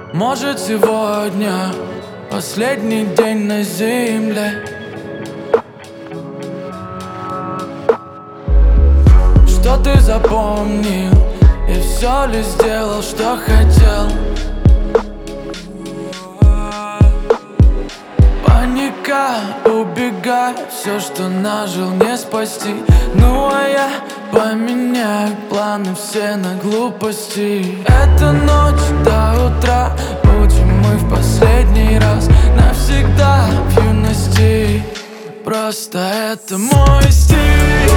Может, сегодня последний день на земле. Что ты запомнил? И все ли сделал, что хотел? Паника, убегай, все, что нажил, не спасти. Ну а я поменяю планы все на глупости. Эта ночь до утра, будем мы в последний раз. Навсегда в юности, просто это мой стиль.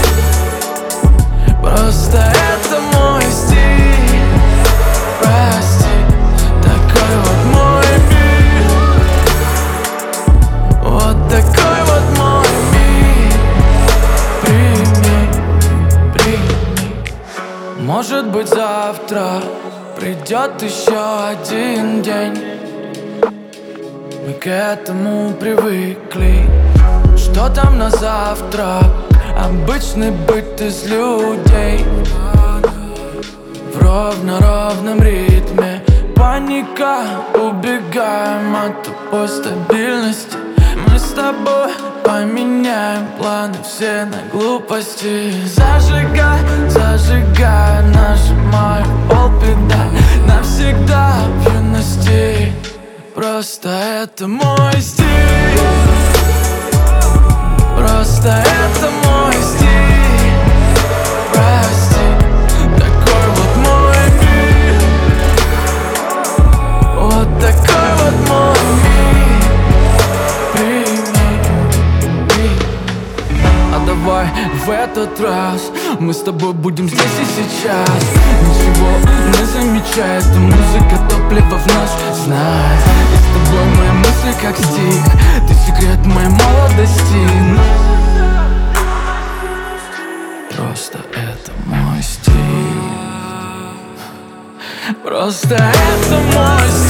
Просто это мой стиль. Прости, такой вот мой мир. Вот такой вот мой мир. Прими. Может быть, завтра придет еще один день. Мы к этому привыкли. Что там на завтра? Обычный быт из людей. В ровном ритме. Паника, убегаем от тупой стабильности. Мы с тобой поменяем планы все на глупости. Зажигай, нажимаю полпедаль. Навсегда в юности. Просто это мой стиль. Просто это мой стиль. Прости, такой вот мой мир. Вот такой вот мой мир. Прими. А давай в этот раз мы с тобой будем здесь и сейчас. Ничего не замечая, эта музыка топливо в наш знай. И с тобой мои мысли как стих. Ты секрет моей молодости. Просто это мой стиль. Просто это мой стиль.